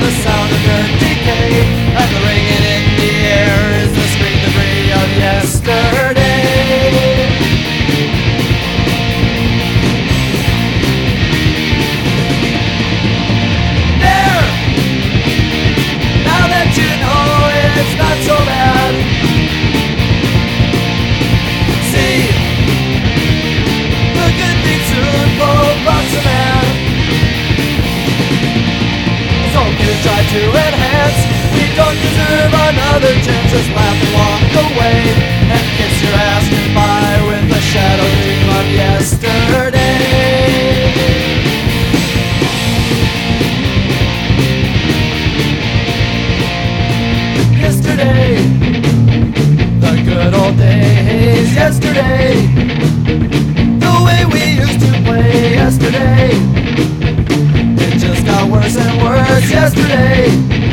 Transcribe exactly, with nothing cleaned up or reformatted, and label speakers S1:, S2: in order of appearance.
S1: the sound of your decay, and the ringing in the air is the scream debris of yesterday. There, now that you know it's not so bad, see, the good things soon pull bucks a man. So you try to enhance, we don't deserve another chance. Just laugh and walk away and kiss your ass goodbye with a shadow dream of yesterday. Yesterday, the good old days. Yesterday, the way we used to play. Yesterday, it just got worse and worse. Yesterday,